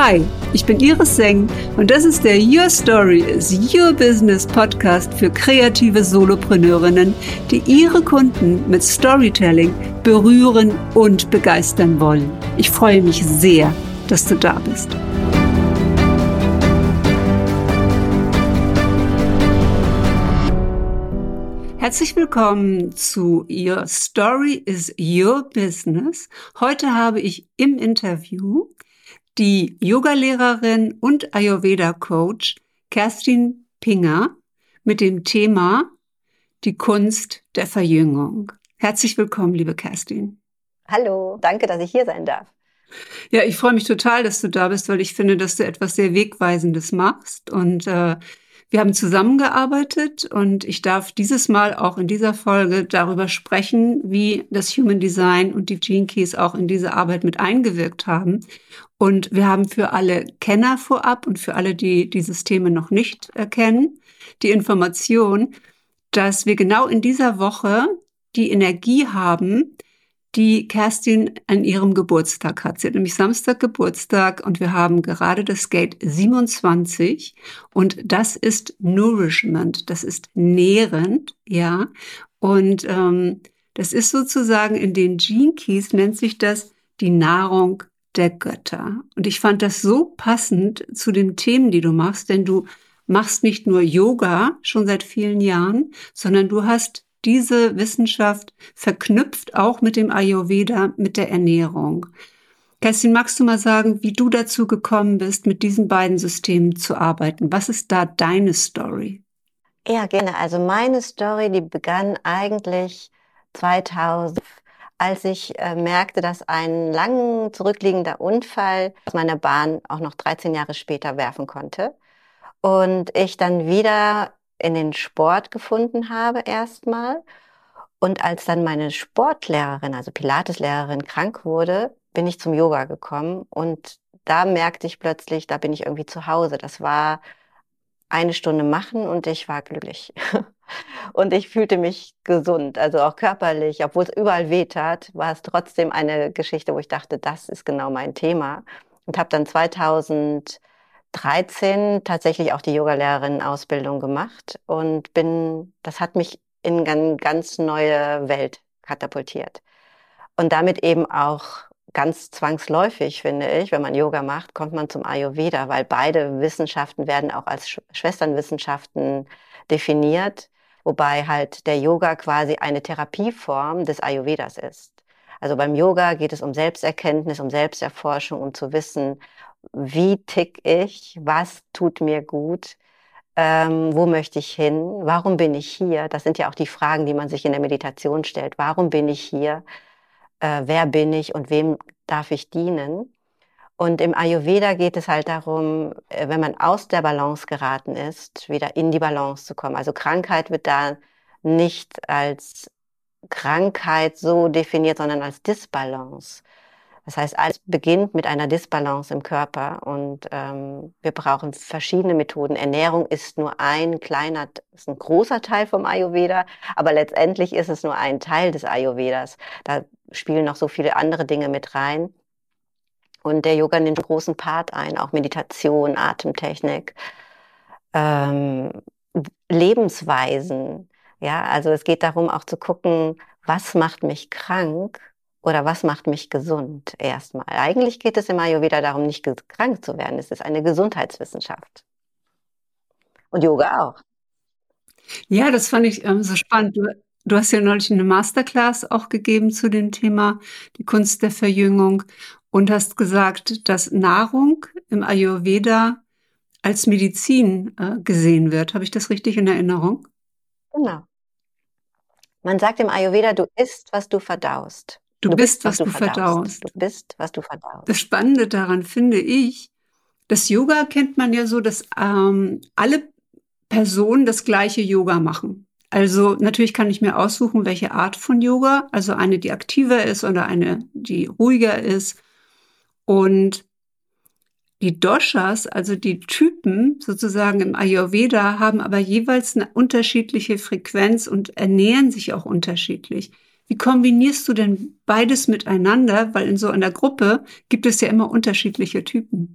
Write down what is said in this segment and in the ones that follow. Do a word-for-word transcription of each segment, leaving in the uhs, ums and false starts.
Hi, ich bin Iris Seng und das ist der Your Story is Your Business Podcast für kreative Solopreneurinnen, die ihre Kunden mit Storytelling berühren und begeistern wollen. Ich freue mich sehr, dass du da bist. Herzlich willkommen zu Your Story is Your Business. Heute habe ich im Interview die Yogalehrerin und Ayurveda-Coach Kerstin Pinger mit dem Thema die Kunst der Verjüngung. Herzlich willkommen, liebe Kerstin. Hallo, danke, dass ich hier sein darf. Ja, ich freue mich total, dass du da bist, weil ich finde, dass du etwas sehr Wegweisendes machst. Und äh, wir haben zusammengearbeitet und ich darf dieses Mal auch in dieser Folge darüber sprechen, wie das Human Design und die Gene Keys auch in diese Arbeit mit eingewirkt haben. Und wir haben für alle Kenner vorab und für alle, die dieses Thema noch nicht kennen, die Information, dass wir genau in dieser Woche die Energie haben, die Kerstin an ihrem Geburtstag hat. Sie hat nämlich Samstag Geburtstag und wir haben gerade das Gate siebenundzwanzig und das ist Nourishment, das ist nährend, ja. Und ähm, das ist sozusagen in den Gene Keys nennt sich das die Nahrung der Götter. Und ich fand das so passend zu den Themen, die du machst, denn du machst nicht nur Yoga schon seit vielen Jahren, sondern du hast diese Wissenschaft verknüpft auch mit dem Ayurveda, mit der Ernährung. Kerstin, magst du mal sagen, wie du dazu gekommen bist, mit diesen beiden Systemen zu arbeiten? Was ist da deine Story? Ja, gerne. Also meine Story, die begann eigentlich zweitausend, als ich äh, merkte, dass ein lang zurückliegender Unfall aus meiner Bahn auch noch dreizehn Jahre später werfen konnte. Und ich dann wieder in den Sport gefunden habe erstmal. Und als dann meine Sportlehrerin, also Pilateslehrerin, krank wurde, bin ich zum Yoga gekommen. Und da merkte ich plötzlich, da bin ich irgendwie zu Hause. Das war eine Stunde machen und ich war glücklich. Und ich fühlte mich gesund, also auch körperlich. Obwohl es überall weh tat, war es trotzdem eine Geschichte, wo ich dachte, das ist genau mein Thema. Und habe dann zweitausenddreizehn tatsächlich auch die Yogalehrerin-Ausbildung gemacht und bin, das hat mich in eine ganz neue Welt katapultiert. Und damit eben auch ganz zwangsläufig, finde ich, wenn man Yoga macht, kommt man zum Ayurveda, weil beide Wissenschaften werden auch als Sch- Schwesternwissenschaften definiert, wobei halt der Yoga quasi eine Therapieform des Ayurvedas ist. Also beim Yoga geht es um Selbsterkenntnis, um Selbsterforschung, um zu wissen, wie tick ich, was tut mir gut, ähm, wo möchte ich hin, warum bin ich hier? Das sind ja auch die Fragen, die man sich in der Meditation stellt. Warum bin ich hier? Äh, wer bin ich und wem darf ich dienen? Und im Ayurveda geht es halt darum, äh, wenn man aus der Balance geraten ist, wieder in die Balance zu kommen. Also Krankheit wird da nicht als Krankheit so definiert, sondern als Disbalance. Das heißt, alles beginnt mit einer Disbalance im Körper und ähm, wir brauchen verschiedene Methoden. Ernährung ist nur ein kleiner, ist ein großer Teil vom Ayurveda, aber letztendlich ist es nur ein Teil des Ayurvedas. Da spielen noch so viele andere Dinge mit rein. Und der Yoga nimmt einen großen Part ein, auch Meditation, Atemtechnik, ähm, Lebensweisen. Ja, also es geht darum, auch zu gucken, was macht mich krank oder was macht mich gesund erstmal. Eigentlich geht es im Ayurveda darum, nicht krank zu werden. Es ist eine Gesundheitswissenschaft. Und Yoga auch. Ja, das fand ich ähm, so spannend. Du, du hast ja neulich eine Masterclass auch gegeben zu dem Thema die Kunst der Verjüngung und hast gesagt, dass Nahrung im Ayurveda als Medizin äh, gesehen wird. Habe ich das richtig in Erinnerung? Genau. Man sagt im Ayurveda, du isst, was du verdaust. Du, Du bist, bist, was was du du verdaust. Du verdaust. bist, was du verdaust. Das Spannende daran finde ich, das Yoga kennt man ja so, dass ähm, alle Personen das gleiche Yoga machen. Also natürlich kann ich mir aussuchen, welche Art von Yoga, also eine, die aktiver ist oder eine, die ruhiger ist. Und die Doshas, also die Typen sozusagen im Ayurveda, haben aber jeweils eine unterschiedliche Frequenz und ernähren sich auch unterschiedlich. Wie kombinierst du denn beides miteinander? Weil in so einer Gruppe gibt es ja immer unterschiedliche Typen.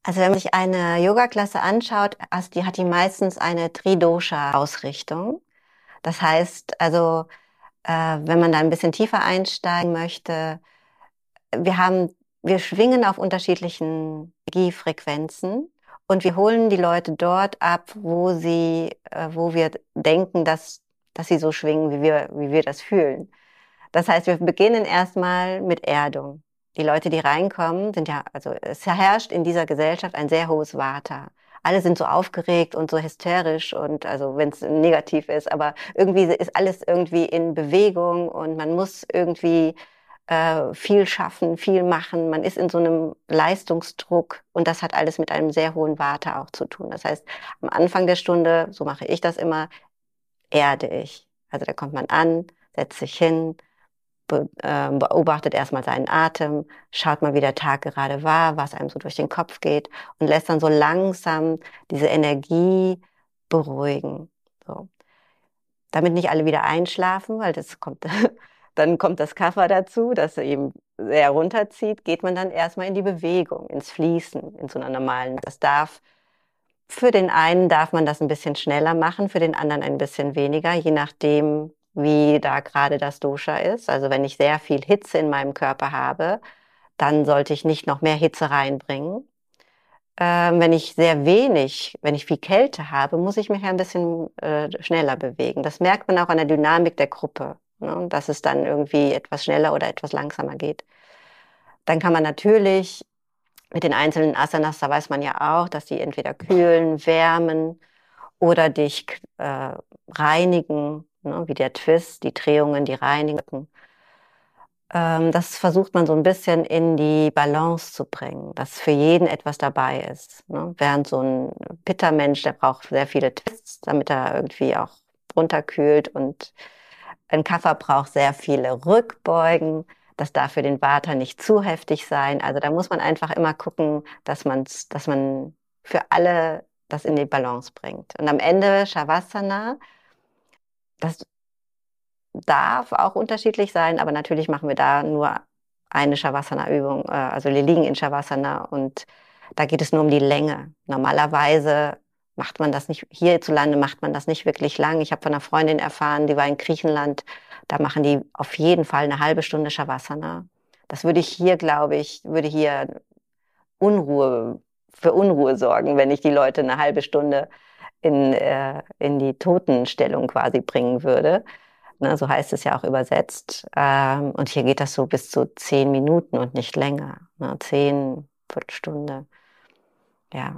Also wenn man sich eine Yoga-Klasse anschaut, also die hat die meistens eine Tridosha-Ausrichtung. Das heißt, also äh, wenn man da ein bisschen tiefer einsteigen möchte, wir haben, wir schwingen auf unterschiedlichen Energiefrequenzen und wir holen die Leute dort ab, wo sie, äh, wo wir denken, dass, dass sie so schwingen, wie wir, wie wir das fühlen. Das heißt, wir beginnen erstmal mit Erdung. Die Leute, die reinkommen, sind ja, also es herrscht in dieser Gesellschaft ein sehr hohes Vata. Alle sind so aufgeregt und so hysterisch und also wenn es negativ ist, aber irgendwie ist alles irgendwie in Bewegung und man muss irgendwie äh, viel schaffen, viel machen. Man ist in so einem Leistungsdruck und das hat alles mit einem sehr hohen Vata auch zu tun. Das heißt, am Anfang der Stunde, so mache ich das immer, erde ich. Also da kommt man an, setzt sich hin, beobachtet erstmal seinen Atem, schaut mal, wie der Tag gerade war, was einem so durch den Kopf geht und lässt dann so langsam diese Energie beruhigen. So. Damit nicht alle wieder einschlafen, weil das kommt, dann kommt das Kapha dazu, das eben sehr runterzieht, geht man dann erstmal in die Bewegung, ins Fließen, in so einer normalen. Das darf, für den einen darf man das ein bisschen schneller machen, für den anderen ein bisschen weniger, je nachdem, wie da gerade das Dosha ist. Also wenn ich sehr viel Hitze in meinem Körper habe, dann sollte ich nicht noch mehr Hitze reinbringen. Ähm, wenn ich sehr wenig, wenn ich viel Kälte habe, muss ich mich ein bisschen äh, schneller bewegen. Das merkt man auch an der Dynamik der Gruppe, ne? Dass es dann irgendwie etwas schneller oder etwas langsamer geht. Dann kann man natürlich mit den einzelnen Asanas, da weiß man ja auch, dass die entweder kühlen, wärmen oder dich äh, reinigen, ne? Wie der Twist, die Drehungen, die reinigen. Ähm, das versucht man so ein bisschen in die Balance zu bringen, dass für jeden etwas dabei ist, ne? Während so ein Pitta-Mensch, der braucht sehr viele Twists, damit er irgendwie auch runterkühlt und ein Kapha braucht sehr viele Rückbeugen. Das darf für den Vata nicht zu heftig sein. Also da muss man einfach immer gucken, dass man's, dass man für alle das in die Balance bringt. Und am Ende Shavasana, das darf auch unterschiedlich sein, aber natürlich machen wir da nur eine Shavasana-Übung. Äh, also wir liegen in Shavasana und da geht es nur um die Länge. Normalerweise macht man das nicht, hierzulande macht man das nicht wirklich lang. Ich habe von einer Freundin erfahren, die war in Griechenland, da machen die auf jeden Fall eine halbe Stunde Shavasana. Das würde ich hier, glaube ich, würde hier Unruhe, für Unruhe sorgen, wenn ich die Leute eine halbe Stunde in, äh, in die Totenstellung quasi bringen würde. Ne, so heißt es ja auch übersetzt. Ähm, und hier geht das so bis zu zehn Minuten und nicht länger. Ne, zehn, Viertelstunde. Ja.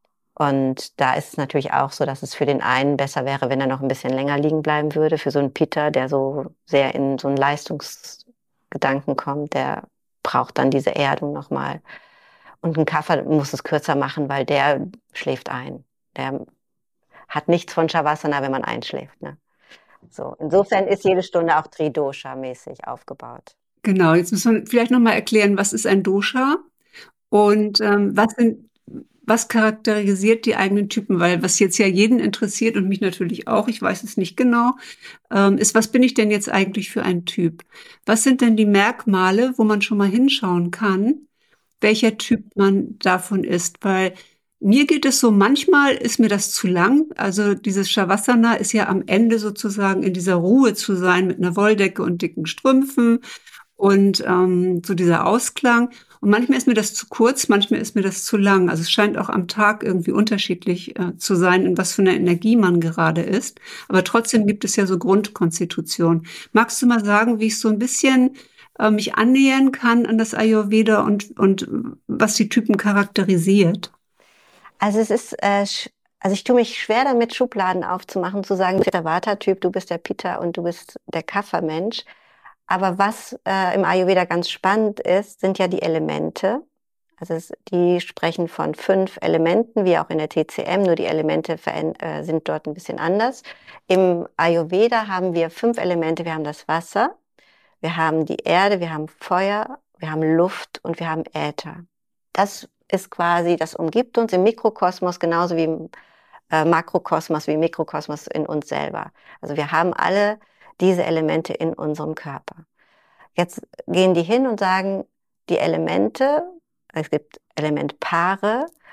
Und da ist es natürlich auch so, dass es für den einen besser wäre, wenn er noch ein bisschen länger liegen bleiben würde. Für so einen Pitta, der so sehr in so einen Leistungsgedanken kommt, der braucht dann diese Erdung nochmal. Und ein Kapha muss es kürzer machen, weil der schläft ein. Der hat nichts von Shavasana, wenn man einschläft. Ne? So, insofern ist jede Stunde auch Tridosha-mäßig aufgebaut. Genau, jetzt müssen wir vielleicht noch mal erklären, was ist ein Dosha und ähm, was sind, was charakterisiert die eigenen Typen? Weil was jetzt ja jeden interessiert und mich natürlich auch, ich weiß es nicht genau, ähm, ist, was bin ich denn jetzt eigentlich für ein Typ? Was sind denn die Merkmale, wo man schon mal hinschauen kann, welcher Typ man davon ist? Weil mir geht es so, manchmal ist mir das zu lang. Also dieses Shavasana ist ja am Ende sozusagen in dieser Ruhe zu sein mit einer Wolldecke und dicken Strümpfen und ähm, so dieser Ausklang. Und manchmal ist mir das zu kurz, manchmal ist mir das zu lang. Also es scheint auch am Tag irgendwie unterschiedlich äh, zu sein, in was für einer Energie man gerade ist. Aber trotzdem gibt es ja so Grundkonstitutionen. Magst du mal sagen, wie ich so ein bisschen äh, mich annähern kann an das Ayurveda und, und was die Typen charakterisiert? Also es ist, äh, also ich tue mich schwer damit, Schubladen aufzumachen, zu sagen, du bist der Vata-Typ, du bist der Pitta und du bist der Kapha-Mensch. Aber was äh, im Ayurveda ganz spannend ist, sind ja die Elemente. Also es, die sprechen von fünf Elementen, wie auch in der T C M, nur die Elemente äh, sind dort ein bisschen anders. Im Ayurveda haben wir fünf Elemente. Wir haben das Wasser, wir haben die Erde, wir haben Feuer, wir haben Luft und wir haben Äther. Das ist quasi, das umgibt uns im Mikrokosmos genauso wie im äh, Makrokosmos, wie im Mikrokosmos in uns selber. Also wir haben alle diese Elemente in unserem Körper. Jetzt gehen die hin und sagen, die Elemente, es gibt Elementpaare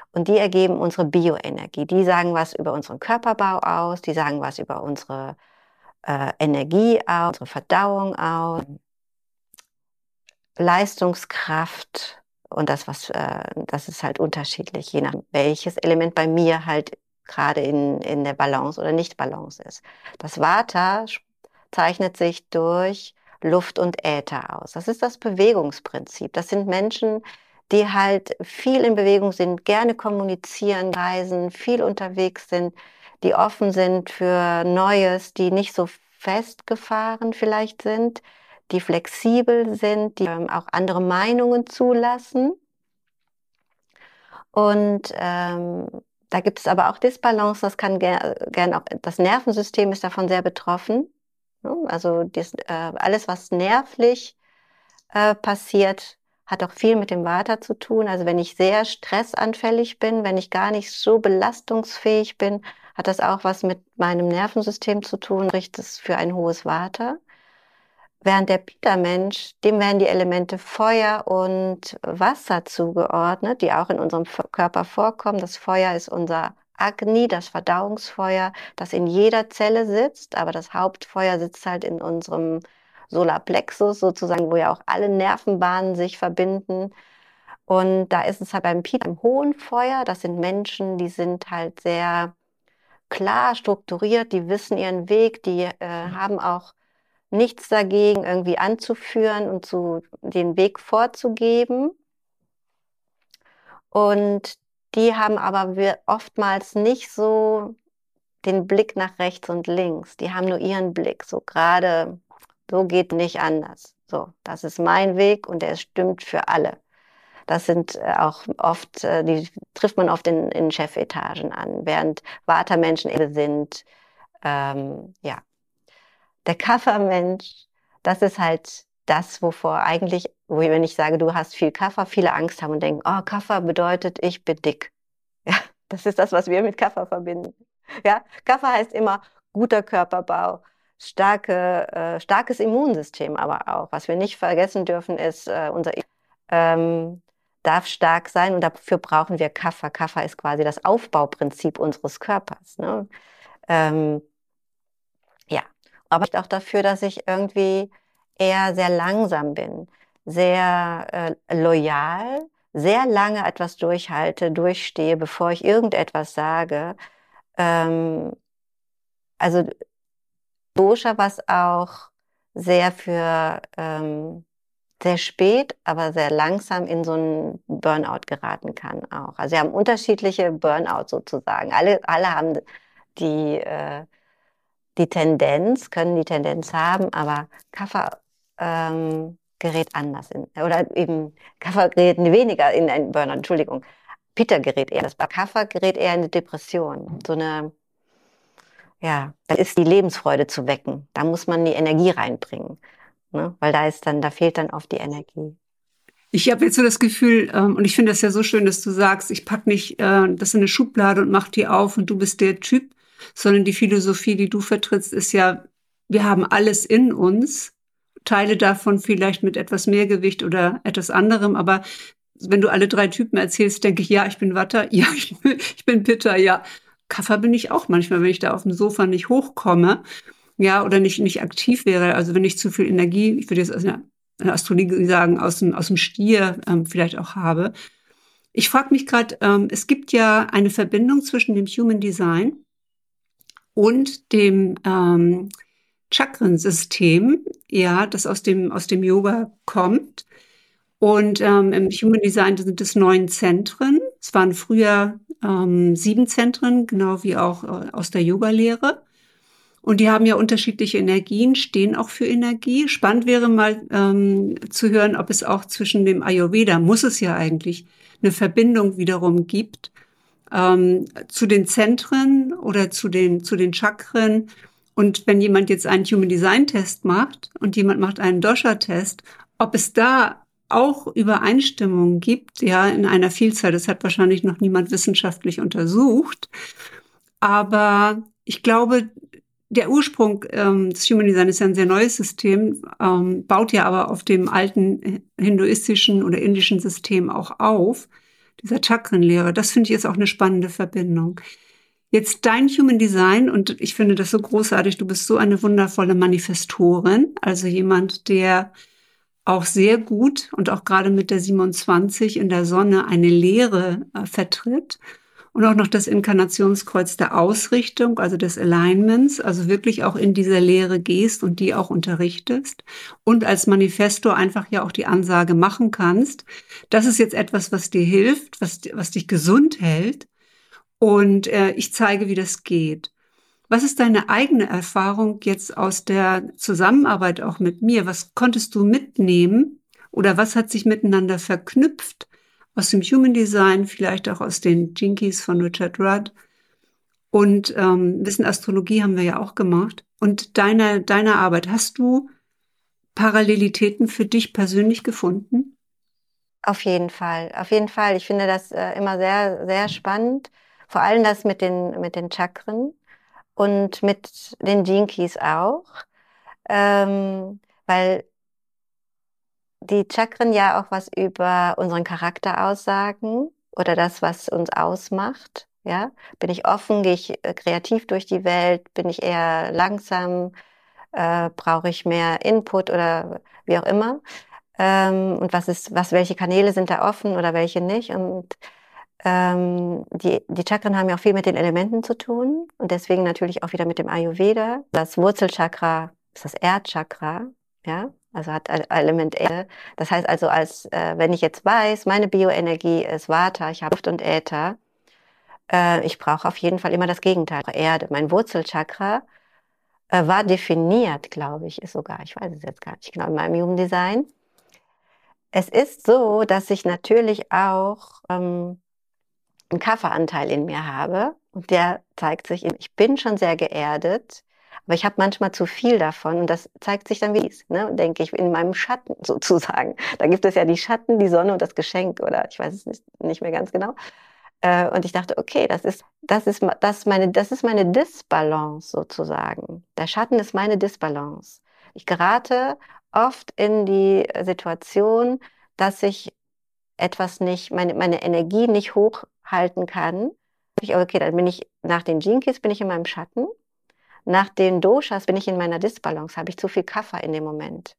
Und die ergeben unsere Bioenergie. Die sagen was über unseren Körperbau aus, die sagen was über unsere äh, Energie aus, unsere Verdauung aus, Leistungskraft und das, was, äh, das ist halt unterschiedlich, je nach welches Element bei mir halt gerade in, in der Balance oder Nicht-Balance ist. Das Vata zeichnet sich durch Luft und Äther aus. Das ist das Bewegungsprinzip. Das sind Menschen, die halt viel in Bewegung sind, gerne kommunizieren, reisen, viel unterwegs sind, die offen sind für Neues, die nicht so festgefahren vielleicht sind, die flexibel sind, die ähm, auch andere Meinungen zulassen. Und ähm, da gibt es aber auch Disbalance, das kann gerne gern auch, das Nervensystem ist davon sehr betroffen. Also das, äh, alles, was nervlich äh, passiert, hat auch viel mit dem Vata zu tun. Also wenn ich sehr stressanfällig bin, wenn ich gar nicht so belastungsfähig bin, hat das auch was mit meinem Nervensystem zu tun, richtet es für ein hohes Vata. Während der Pitta-Mensch, dem werden die Elemente Feuer und Wasser zugeordnet, die auch in unserem Körper vorkommen. Das Feuer ist unser Agni, das Verdauungsfeuer, das in jeder Zelle sitzt, aber das Hauptfeuer sitzt halt in unserem Solarplexus sozusagen, wo ja auch alle Nervenbahnen sich verbinden. Und da ist es halt beim Pitta im hohen Feuer. Das sind Menschen, die sind halt sehr klar strukturiert, die wissen ihren Weg, die äh, haben auch nichts dagegen, irgendwie anzuführen und zu, den Weg vorzugeben. Und die haben aber oftmals nicht so den Blick nach rechts und links. Die haben nur ihren Blick. So gerade, so geht nicht anders. So, das ist mein Weg und der stimmt für alle. Das sind auch oft, die trifft man oft in, in Chefetagen an, während Vata-Menschen eben sind, ähm, ja. Der Kapha-Mensch, das ist halt das, wovor eigentlich, wo wenn ich sage, du hast viel Kapha, viele Angst haben und denken, oh, Kapha bedeutet, ich bin dick. Ja, das ist das, was wir mit Kapha verbinden. Ja, Kapha heißt immer guter Körperbau, starke, äh, starkes Immunsystem aber auch. Was wir nicht vergessen dürfen, ist, äh, unser ähm, darf stark sein und dafür brauchen wir Kapha. Kapha ist quasi das Aufbauprinzip unseres Körpers. Ne? Ähm, ja, aber auch dafür, dass ich irgendwie eher sehr langsam bin, sehr äh, loyal, sehr lange etwas durchhalte, durchstehe, bevor ich irgendetwas sage. Ähm, also Dosha, was auch sehr für ähm, sehr spät, aber sehr langsam in so einen Burnout geraten kann auch. Also wir haben unterschiedliche Burnout sozusagen. Alle, alle haben die äh, die Tendenz, können die Tendenz haben, aber Kapha ähm, gerät anders in, oder eben Kapha gerät weniger in ein Burnout, Entschuldigung. Pitta gerät eher, das Kapha gerät eher in eine Depression. So eine, ja, da ist die Lebensfreude zu wecken. Da muss man die Energie reinbringen, ne? Weil da ist dann, da fehlt dann oft die Energie. Ich habe jetzt so das Gefühl, ähm, und ich finde das ja so schön, dass du sagst, ich pack nicht äh, das in eine Schublade und mach die auf und du bist der Typ, sondern die Philosophie, die du vertrittst, ist ja, wir haben alles in uns, Teile davon vielleicht mit etwas mehr Gewicht oder etwas anderem, aber wenn du alle drei Typen erzählst, denke ich, ja, ich bin Vata, ja, ich bin, ich bin Pitta, ja. Kapha bin ich auch manchmal, wenn ich da auf dem Sofa nicht hochkomme, ja, oder nicht, nicht aktiv wäre, also wenn ich zu viel Energie, ich würde jetzt aus einer Astrologie sagen, aus dem, aus dem Stier ähm, vielleicht auch habe. Ich frage mich gerade, ähm, es gibt ja eine Verbindung zwischen dem Human Design und dem ähm, Chakrensystem, ja, das aus dem, aus dem Yoga kommt. Und ähm, im Human Design sind es neun Zentren. Es waren früher ähm, sieben Zentren, genau wie auch äh, aus der Yoga-Lehre. Und die haben ja unterschiedliche Energien, stehen auch für Energie. Spannend wäre mal ähm, zu hören, ob es auch zwischen dem Ayurveda, muss es ja eigentlich, eine Verbindung wiederum gibt ähm, zu den Zentren oder zu den, zu den Chakren. Und wenn jemand jetzt einen Human Design Test macht und jemand macht einen Dosha-Test, ob es da auch Übereinstimmungen gibt, ja, in einer Vielzahl. Das hat wahrscheinlich noch niemand wissenschaftlich untersucht. Aber ich glaube, der Ursprung ähm, des Human Design ist ja ein sehr neues System, ähm, baut ja aber auf dem alten hinduistischen oder indischen System auch auf. dieser Chakrenlehre. Das finde ich ist auch eine spannende Verbindung. Jetzt dein Human Design, und ich finde das so großartig, du bist so eine wundervolle Manifestorin, also jemand, der auch sehr gut und auch gerade mit der siebenundzwanzig in der Sonne eine Lehre äh, vertritt und auch noch das Inkarnationskreuz der Ausrichtung, also des Alignments, also wirklich auch in dieser Lehre gehst und die auch unterrichtest und als Manifestor einfach ja auch die Ansage machen kannst, das ist jetzt etwas, was dir hilft, was, was dich gesund hält und äh, ich zeige, wie das geht. Was ist deine eigene Erfahrung jetzt aus der Zusammenarbeit auch mit mir? Was konntest du mitnehmen oder was hat sich miteinander verknüpft aus dem Human Design, vielleicht auch aus den Jinkies von Richard Rudd? Und ähm, Wissen Astrologie haben wir ja auch gemacht. Und deine, deine Arbeit, hast du Parallelitäten für dich persönlich gefunden? Auf jeden Fall, auf jeden Fall. Ich finde das äh, immer sehr, sehr spannend. Vor allem das mit den, mit den Chakren und mit den Jinkies auch. Ähm, weil die Chakren ja auch was über unseren Charakter aussagen oder das, was uns ausmacht. Ja, bin ich offen, gehe ich äh, kreativ durch die Welt, bin ich eher langsam, äh, brauche ich mehr Input oder wie auch immer. Ähm, und was ist, was, welche Kanäle sind da offen oder welche nicht? Und ähm, die, die Chakren haben ja auch viel mit den Elementen zu tun und deswegen natürlich auch wieder mit dem Ayurveda. Das Wurzelchakra ist das Erdchakra, ja, also hat ein Element Erde. Das heißt also, als äh, wenn ich jetzt weiß, meine Bioenergie ist Vata, ich habe Luft und Äther, äh, ich brauche auf jeden Fall immer das Gegenteil, Erde. Mein Wurzelchakra äh, war definiert, glaube ich, ist sogar, ich weiß es jetzt gar nicht genau, in meinem Human Design. Es ist so, dass ich natürlich auch ähm, einen Kafferanteil in mir habe und der zeigt sich, in, ich bin schon sehr geerdet, aber ich habe manchmal zu viel davon und das zeigt sich dann wie es, ne, denke ich, in meinem Schatten sozusagen. Da gibt es ja die Schatten, die Sonne und das Geschenk oder ich weiß es nicht, nicht mehr ganz genau. Äh, und ich dachte, okay, das ist, das ist, das ist meine, das ist meine Disbalance sozusagen. Der Schatten ist meine Disbalance. Ich gerate oft in die Situation, dass ich etwas nicht, meine, meine Energie nicht hochhalten kann. Ich, okay, dann bin ich, nach den Jinkies bin ich in meinem Schatten. Nach den Doshas bin ich in meiner Disbalance, habe ich zu viel Kapha in dem Moment.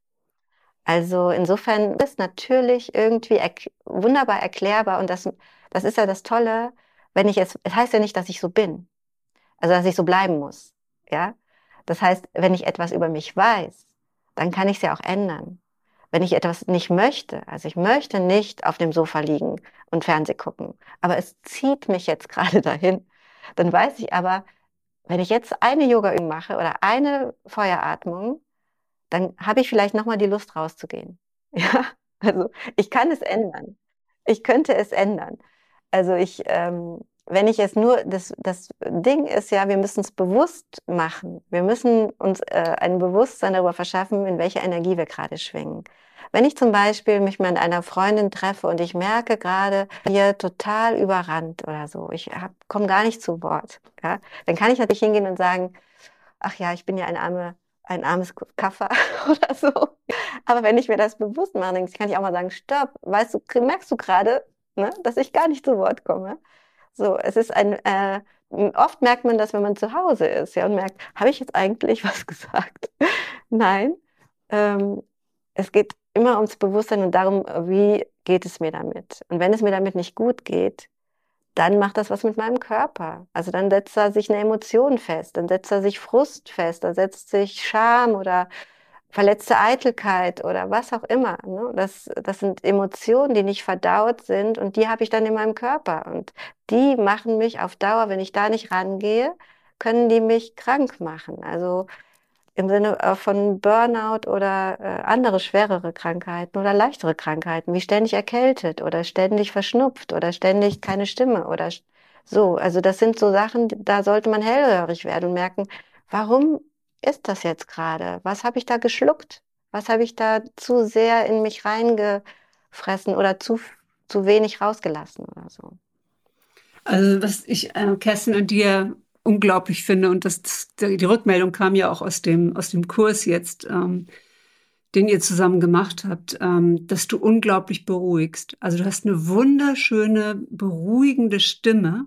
Also insofern ist natürlich irgendwie erk- wunderbar erklärbar und das, das ist ja das Tolle, wenn ich es, es heißt ja nicht, dass ich so bin, also dass ich so bleiben muss, ja. Das heißt, wenn ich etwas über mich weiß, dann kann ich es ja auch ändern. Wenn ich etwas nicht möchte, also ich möchte nicht auf dem Sofa liegen und Fernseh gucken, aber es zieht mich jetzt gerade dahin, dann weiß ich aber, wenn ich jetzt eine Yoga-Übung mache oder eine Feueratmung, dann habe ich vielleicht nochmal die Lust rauszugehen. Ja, also ich kann es ändern. Ich könnte es ändern. Also ich, ähm, wenn ich es nur, das, das Ding ist ja, wir müssen es bewusst machen. Wir müssen uns äh, ein Bewusstsein darüber verschaffen, in welcher Energie wir gerade schwingen. Wenn ich zum Beispiel mich mit einer Freundin treffe und ich merke gerade, hier total überrannt oder so, ich komme gar nicht zu Wort, ja, dann kann ich natürlich hingehen und sagen, ach ja, ich bin ja eine arme, ein armes Kaffer oder so. Aber wenn ich mir das bewusst mache, dann kann ich auch mal sagen, stopp, weißt du, merkst du gerade, ne, dass ich gar nicht zu Wort komme? So, es ist ein, äh, oft merkt man das, wenn man zu Hause ist, ja, und merkt, habe ich jetzt eigentlich was gesagt? Nein. Ähm, es geht immer ums Bewusstsein und darum, wie geht es mir damit? Und wenn es mir damit nicht gut geht, dann macht das was mit meinem Körper. Also dann setzt da sich eine Emotion fest, dann setzt da sich Frust fest, da setzt sich Scham oder verletzte Eitelkeit oder was auch immer. Ne? Das, das sind Emotionen, die nicht verdaut sind und die habe ich dann in meinem Körper. Und die machen mich auf Dauer, wenn ich da nicht rangehe, können die mich krank machen. Also im Sinne äh, von Burnout oder äh, andere schwerere Krankheiten oder leichtere Krankheiten, wie ständig erkältet oder ständig verschnupft oder ständig keine Stimme oder st- so. Also das sind so Sachen, da sollte man hellhörig werden und merken, warum ist das jetzt gerade? Was habe ich da geschluckt? Was habe ich da zu sehr in mich reingefressen oder zu, zu wenig rausgelassen oder so? Also was ich, äh, Kerstin, an dir unglaublich finde, und das, das, die Rückmeldung kam ja auch aus dem, aus dem Kurs jetzt, ähm, den ihr zusammen gemacht habt, ähm, dass du unglaublich beruhigst. Also du hast eine wunderschöne, beruhigende Stimme,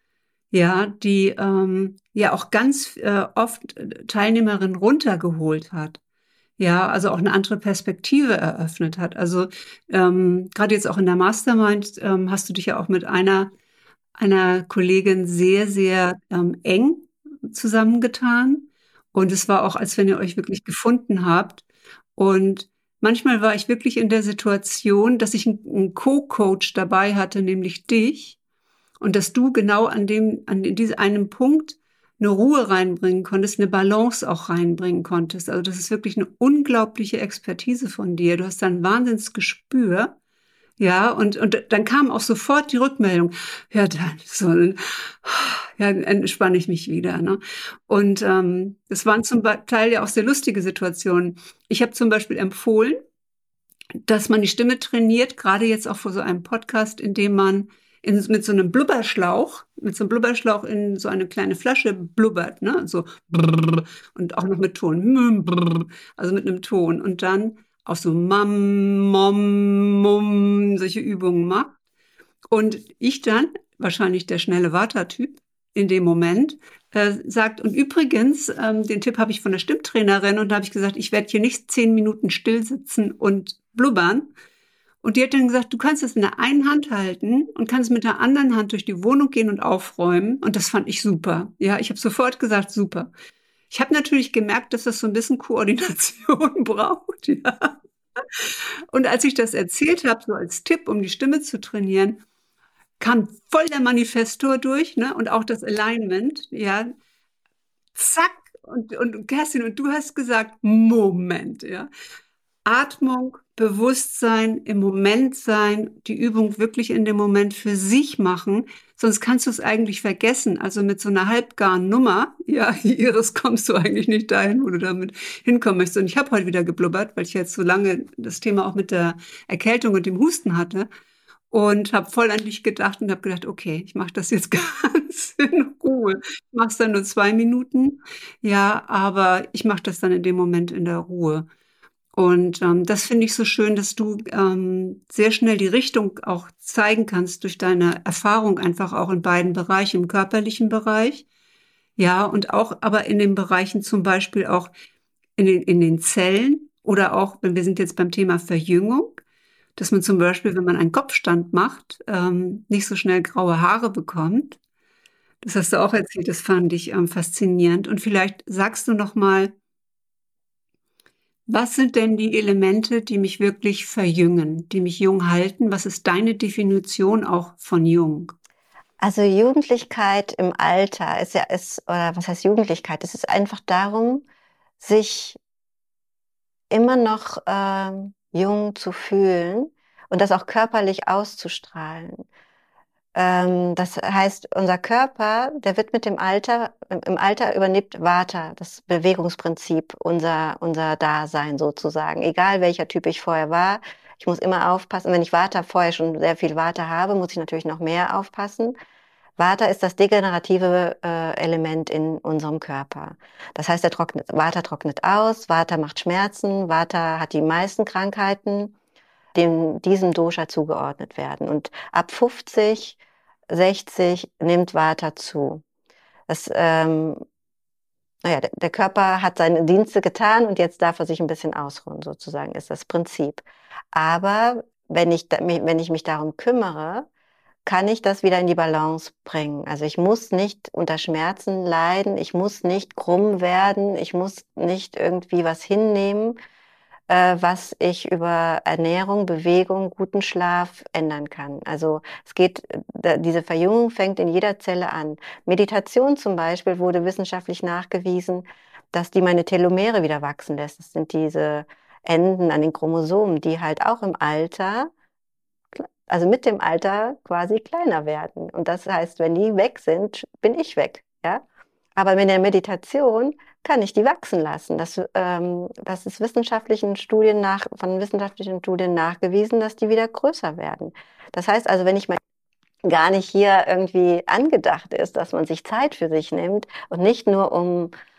ja, die ähm, ja auch ganz äh, oft äh, Teilnehmerinnen runtergeholt hat. Ja, also auch eine andere Perspektive eröffnet hat. Also ähm, gerade jetzt auch in der Mastermind ähm, hast du dich ja auch mit einer einer Kollegin sehr, sehr ähm, eng zusammengetan. Und es war auch, als wenn ihr euch wirklich gefunden habt. Und manchmal war ich wirklich in der Situation, dass ich einen, einen Co-Coach dabei hatte, nämlich dich. Und dass du genau an dem, an diesem einem Punkt eine Ruhe reinbringen konntest, eine Balance auch reinbringen konntest. Also das ist wirklich eine unglaubliche Expertise von dir. Du hast da ein Wahnsinnsgespür. Ja, und, und dann kam auch sofort die Rückmeldung. Ja, dann, so, ja, dann entspanne ich mich wieder. Ne? Und ähm, das waren zum Teil ja auch sehr lustige Situationen. Ich habe zum Beispiel empfohlen, dass man die Stimme trainiert, gerade jetzt auch vor so einem Podcast, in dem man in, mit so einem Blubberschlauch, mit so einem Blubberschlauch in so eine kleine Flasche blubbert, ne? So brrr, und auch noch mit Ton, brrr, also mit einem Ton und dann auch so mam, mom, mum, solche Übungen macht. Und ich dann, wahrscheinlich der schnelle Vata-Typ in dem Moment, äh, sagt, und übrigens, ähm, den Tipp habe ich von der Stimmtrainerin und da habe ich gesagt, ich werde hier nicht zehn Minuten still sitzen und blubbern. Und die hat dann gesagt, du kannst es in der einen Hand halten und kannst mit der anderen Hand durch die Wohnung gehen und aufräumen. Und das fand ich super. Ja, ich habe sofort gesagt, super. Ich habe natürlich gemerkt, dass das so ein bisschen Koordination braucht. Ja. Und als ich das erzählt habe, so als Tipp, um die Stimme zu trainieren, kam voll der Manifestor durch, ne? Und auch das Alignment, ja. Zack. Und, und Kerstin, und du hast gesagt, Moment, ja. Atmung, Bewusstsein, im Moment sein, die Übung wirklich in dem Moment für sich machen, sonst kannst du es eigentlich vergessen. Also mit so einer halbgaren Nummer, ja, Iris, kommst du eigentlich nicht dahin, wo du damit hinkommen möchtest. Und ich habe heute wieder geblubbert, weil ich jetzt so lange das Thema auch mit der Erkältung und dem Husten hatte und habe voll an dich gedacht und habe gedacht, okay, ich mache das jetzt ganz in Ruhe. Ich mache es dann nur zwei Minuten, ja, aber ich mache das dann in dem Moment in der Ruhe. Und ähm, das finde ich so schön, dass du ähm, sehr schnell die Richtung auch zeigen kannst durch deine Erfahrung einfach auch in beiden Bereichen, im körperlichen Bereich, ja, und auch aber in den Bereichen zum Beispiel auch in den, in den Zellen oder auch, wenn wir sind jetzt beim Thema Verjüngung, dass man zum Beispiel, wenn man einen Kopfstand macht, ähm, nicht so schnell graue Haare bekommt. Das hast du auch erzählt, das fand ich ähm, faszinierend. Und vielleicht sagst du noch mal, was sind denn die Elemente, die mich wirklich verjüngen, die mich jung halten? Was ist deine Definition auch von jung? Also Jugendlichkeit im Alter ist ja, ist, oder was heißt Jugendlichkeit? Es ist einfach darum, sich immer noch ähm, jung zu fühlen und das auch körperlich auszustrahlen. Ähm, das heißt, unser Körper, der wird mit dem Alter, im im Alter übernimmt Vata, das Bewegungsprinzip, unser, unser Dasein sozusagen. Egal welcher Typ ich vorher war, ich muss immer aufpassen. Wenn ich Vata vorher schon sehr viel Vata habe, muss ich natürlich noch mehr aufpassen. Vata ist das degenerative äh, Element in unserem Körper. Das heißt, der trocknet, Vata trocknet aus, Vata macht Schmerzen, Vata hat die meisten Krankheiten, dem diesem Dosha zugeordnet werden. Und ab fünfzig, sechzig nimmt Vata zu. Das, ähm, naja, der, der Körper hat seine Dienste getan und jetzt darf er sich ein bisschen ausruhen, sozusagen, ist das Prinzip. Aber wenn ich, wenn ich mich darum kümmere, kann ich das wieder in die Balance bringen. Also ich muss nicht unter Schmerzen leiden, ich muss nicht krumm werden, ich muss nicht irgendwie was hinnehmen, äh, was ich über Ernährung, Bewegung, guten Schlaf ändern kann. Also es geht, da, diese Verjüngung fängt in jeder Zelle an. Meditation zum Beispiel wurde wissenschaftlich nachgewiesen, dass die meine Telomere wieder wachsen lässt. Das sind diese Enden an den Chromosomen, die halt auch im Alter, also mit dem Alter quasi kleiner werden. Und das heißt, wenn die weg sind, bin ich weg. Ja? Aber mit der Meditation kann ich die wachsen lassen. Das, ähm, das ist wissenschaftlichen Studien nach, von wissenschaftlichen Studien nachgewiesen, dass die wieder größer werden. Das heißt also, wenn ich mal gar nicht hier irgendwie angedacht ist, dass man sich Zeit für sich nimmt und nicht nur um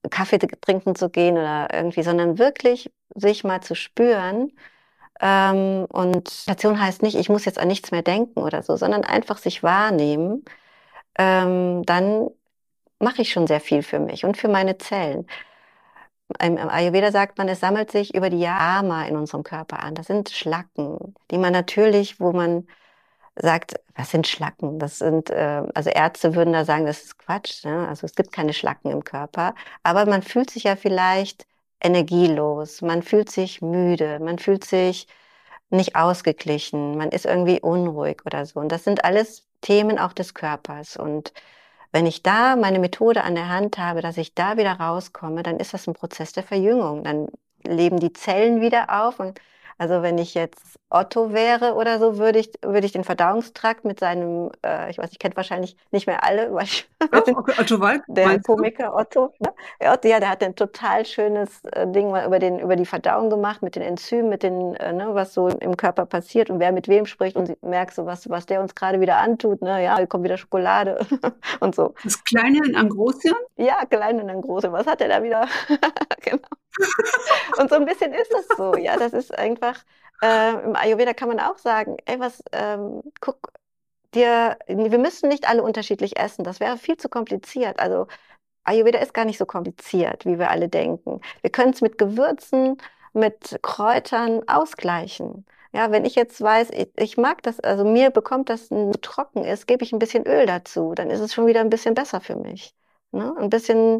Kaffee trinken zu gehen oder irgendwie, sondern wirklich sich mal zu spüren. Ähm, und Meditation heißt nicht, ich muss jetzt an nichts mehr denken oder so, sondern einfach sich wahrnehmen. Ähm, dann mache ich schon sehr viel für mich und für meine Zellen. Im, Im Ayurveda sagt man, es sammelt sich über die Jahre Ama in unserem Körper an. Das sind Schlacken, die man natürlich, wo man sagt, was sind Schlacken? Das sind, äh, also Ärzte würden da sagen, das ist Quatsch. Ne? Also es gibt keine Schlacken im Körper. Aber man fühlt sich ja vielleicht energielos, man fühlt sich müde, man fühlt sich nicht ausgeglichen, man ist irgendwie unruhig oder so. Und das sind alles Themen auch des Körpers. Und wenn ich da meine Methode an der Hand habe, dass ich da wieder rauskomme, dann ist das ein Prozess der Verjüngung. Dann leben die Zellen wieder auf. Und also wenn ich jetzt Otto wäre oder so, würde ich, würde ich den Verdauungstrakt mit seinem, äh, ich weiß, ich kenne wahrscheinlich nicht mehr alle, weil ich, Doch, okay, Otto Walk, der meinst du? Komiker Otto, ne? Ja, Otto, ja, der hat ein total schönes äh, Ding mal über den, über die Verdauung gemacht, mit den Enzymen, mit den, äh, ne, was so im Körper passiert und wer mit wem spricht und sie- merkst so, was, was der uns gerade wieder antut, ne, ja, hier kommt wieder Schokolade und so. Das Kleine in Angroßien? Ja, klein und dann große, was hat er da wieder? Genau. Und so ein bisschen ist das so, ja, das ist einfach, äh, im Ayurveda kann man auch sagen, ey, was, ähm, guck dir, wir müssen nicht alle unterschiedlich essen, das wäre viel zu kompliziert. Also Ayurveda ist gar nicht so kompliziert, wie wir alle denken. Wir können es mit Gewürzen, mit Kräutern ausgleichen. Ja, wenn ich jetzt weiß, ich, ich mag das, also mir bekommt das n- trocken ist, gebe ich ein bisschen Öl dazu, dann ist es schon wieder ein bisschen besser für mich. Ne? Ein bisschen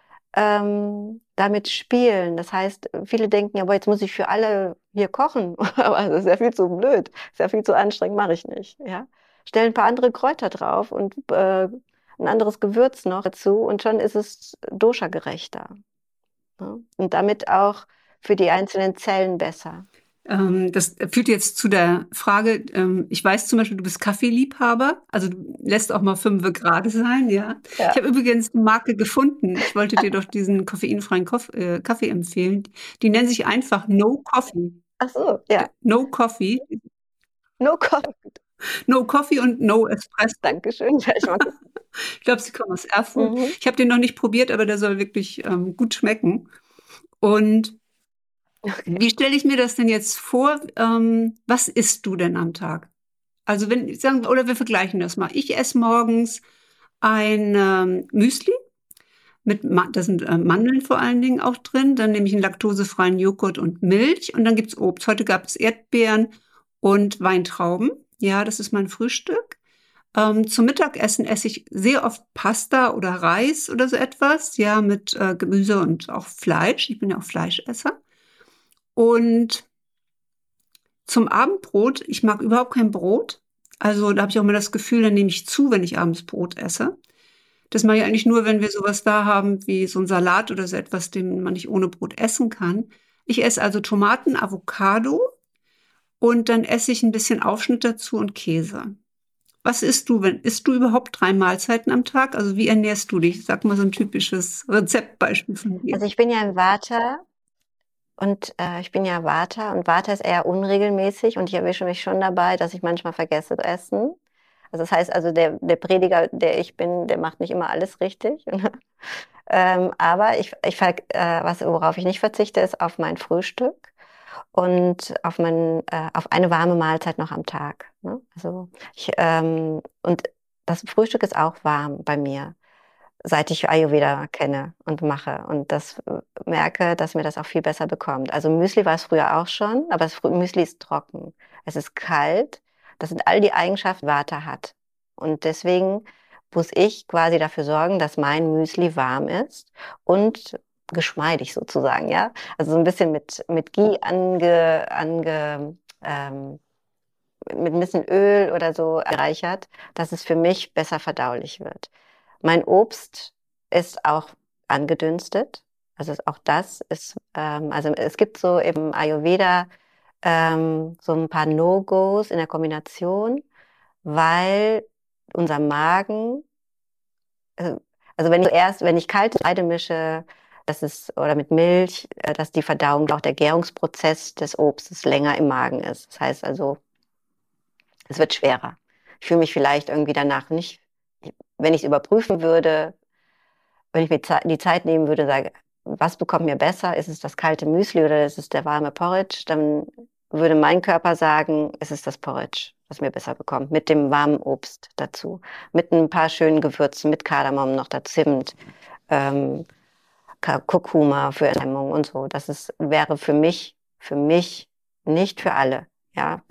ähm, damit spielen. Das heißt, viele denken, ja, aber jetzt muss ich für alle hier kochen. Aber das ist ja viel zu blöd, ist ja viel zu anstrengend, mache ich nicht. Ja? Stell ein paar andere Kräuter drauf und äh, ein anderes Gewürz noch dazu und schon ist es dosha-gerechter. Ne? Und damit auch für die einzelnen Zellen besser. Ähm, das führt jetzt zu der Frage, ähm, ich weiß zum Beispiel, du bist Kaffeeliebhaber, also du lässt auch mal fünfe gerade sein, ja. Ich Ja. habe übrigens eine Marke gefunden. Ich wollte dir doch diesen koffeinfreien Koff äh, Kaffee empfehlen. Die nennen sich einfach No Coffee. Ach so, ja. No Coffee. No coffee. No Coffee und No Espresso. Dankeschön. Ja, ich mag das. Ich glaube, sie kommen aus Erfurt. Mhm. Ich habe den noch nicht probiert, aber der soll wirklich ähm, gut schmecken. Und Okay. wie stelle ich mir das denn jetzt vor? Ähm, was isst du denn am Tag? Also wenn, sagen, oder wir vergleichen das mal. Ich esse morgens ein ähm, Müsli mit, Ma- da sind äh, Mandeln vor allen Dingen auch drin. Dann nehme ich einen laktosefreien Joghurt und Milch und dann gibt's Obst. Heute gab es Erdbeeren und Weintrauben. Ja, das ist mein Frühstück. Ähm, zum Mittagessen esse ich sehr oft Pasta oder Reis oder so etwas. Ja, mit äh, Gemüse und auch Fleisch. Ich bin ja auch Fleischesser. Und zum Abendbrot, ich mag überhaupt kein Brot. Also da habe ich auch immer das Gefühl, dann nehme ich zu, wenn ich abends Brot esse. Das mache ich eigentlich nur, wenn wir sowas da haben wie so ein Salat oder so etwas, den man nicht ohne Brot essen kann. Ich esse also Tomaten, Avocado und dann esse ich ein bisschen Aufschnitt dazu und Käse. Was isst du, wenn isst du überhaupt drei Mahlzeiten am Tag? Also wie ernährst du dich? Sag mal so ein typisches Rezeptbeispiel von dir. Also ich bin ja ein Vata und äh, ich bin ja Vata und Vata ist eher unregelmäßig und ich erwische mich schon dabei, dass ich manchmal vergesse zu essen. Also das heißt also, der, der Prediger, der ich bin, der macht nicht immer alles richtig. ähm, aber ich, ich, ver- äh, was, worauf ich nicht verzichte, ist auf mein Frühstück und auf, mein, äh, auf eine warme Mahlzeit noch am Tag. Ne? Also ich, ähm, und das Frühstück ist auch warm bei mir, seit ich Ayurveda kenne und mache und das äh, merke, dass mir das auch viel besser bekommt. Also Müsli war es früher auch schon, aber das Frü- Müsli ist trocken. Es ist kalt. Das sind all die Eigenschaften, die Vata hat. Und deswegen muss ich quasi dafür sorgen, dass mein Müsli warm ist und geschmeidig sozusagen, ja. Also so ein bisschen mit, mit Ghee ange, ange, ähm, mit ein bisschen Öl oder so gereichert, dass es für mich besser verdaulich wird. Mein Obst ist auch angedünstet. Also auch das ist, ähm, also es gibt so im Ayurveda ähm, so ein paar No-Gos in der Kombination, weil unser Magen, äh, also wenn ich erst, wenn ich kalte Seide mische, das ist, oder mit Milch, äh, dass die Verdauung, auch der Gärungsprozess des Obstes länger im Magen ist. Das heißt also, es wird schwerer. Ich fühle mich vielleicht irgendwie danach nicht, wenn ich es überprüfen würde, wenn ich mir die Zeit nehmen würde, sage, was bekommt mir besser? Ist es das kalte Müsli oder ist es der warme Porridge? Dann würde mein Körper sagen, es ist das Porridge, was mir besser bekommt, mit dem warmen Obst dazu, mit ein paar schönen Gewürzen, mit Kardamom noch dazu, Zimt, ähm, Kurkuma für Entzündung und so. Das ist, wäre für mich, für mich, nicht für alle, ja.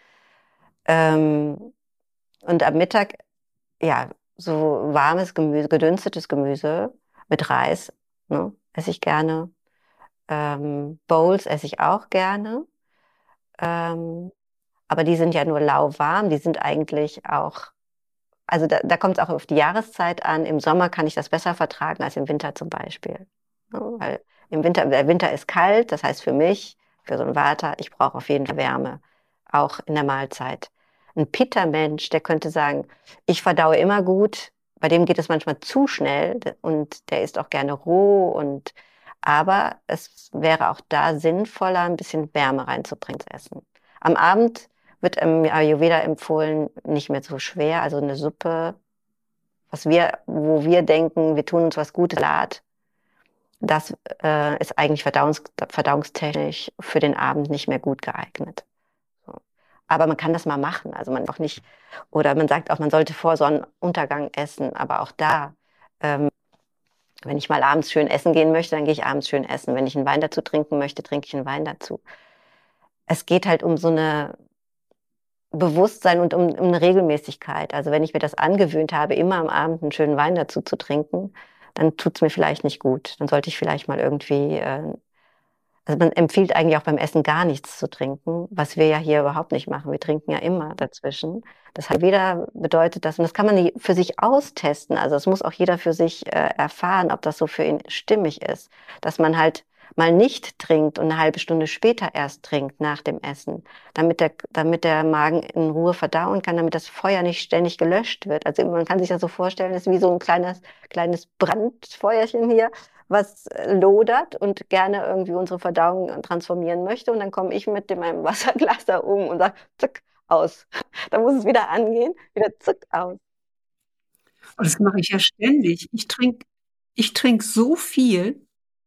Ähm, und am Mittag, ja, so warmes Gemüse, gedünstetes Gemüse mit Reis, ne, esse ich gerne. Ähm, Bowls esse ich auch gerne. Ähm, aber die sind ja nur lauwarm, die sind eigentlich auch, also da, da kommt es auch auf die Jahreszeit an. Im Sommer kann ich das besser vertragen als im Winter zum Beispiel. Ja, weil im Winter, der Winter ist kalt, das heißt für mich, für so einen Vata, ich brauche auf jeden Fall Wärme, auch in der Mahlzeit. Ein Pitta-Mensch, der könnte sagen, ich verdaue immer gut, bei dem geht es manchmal zu schnell und der isst auch gerne roh und aber es wäre auch da sinnvoller, ein bisschen Wärme reinzubringen ins Essen. Am Abend wird im Ayurveda empfohlen, nicht mehr so schwer, also eine Suppe, was wir, wo wir denken, wir tun uns was Gutes, Salat, das äh, ist eigentlich verdauungs verdauungstechnisch für den Abend nicht mehr gut geeignet. So. Aber man kann das mal machen, also man auch nicht, oder man sagt auch, man sollte vor Sonnenuntergang essen, aber auch da, ähm, wenn ich mal abends schön essen gehen möchte, dann gehe ich abends schön essen. Wenn ich einen Wein dazu trinken möchte, trinke ich einen Wein dazu. Es geht halt um so eine Bewusstsein und um, um eine Regelmäßigkeit. Also wenn ich mir das angewöhnt habe, immer am Abend einen schönen Wein dazu zu trinken, dann tut es mir vielleicht nicht gut. Dann sollte ich vielleicht mal irgendwie, äh, also man empfiehlt eigentlich auch beim Essen gar nichts zu trinken, was wir ja hier überhaupt nicht machen. Wir trinken ja immer dazwischen. Das hat weder bedeutet das, und das kann man für sich austesten. Also das muss auch jeder für sich äh, erfahren, ob das so für ihn stimmig ist. Dass man halt mal nicht trinkt und eine halbe Stunde später erst trinkt nach dem Essen, damit der, damit der Magen in Ruhe verdauen kann, damit das Feuer nicht ständig gelöscht wird. Also man kann sich das so vorstellen, das ist wie so ein kleines, kleines Brandfeuerchen hier, was lodert und gerne irgendwie unsere Verdauung transformieren möchte. Und dann komme ich mit meinem Wasserglas da um und sage, zack, aus. Dann muss es wieder angehen, wieder zack, aus. Und das mache ich ja ständig. Ich trinke ich trinke so viel.